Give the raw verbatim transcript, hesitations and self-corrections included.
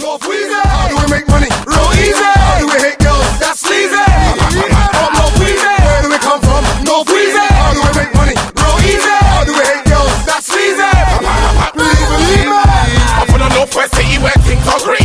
North Wheezy. How do we make money? Real easy. How do we hate girls? That's sleazy. From North Wheezy. Where do we come from? North Wheezy. How do we make money? Real easy. How do we hate girls? That's sleazy. Believe, believe me. I'm from the Northwest City where things are great.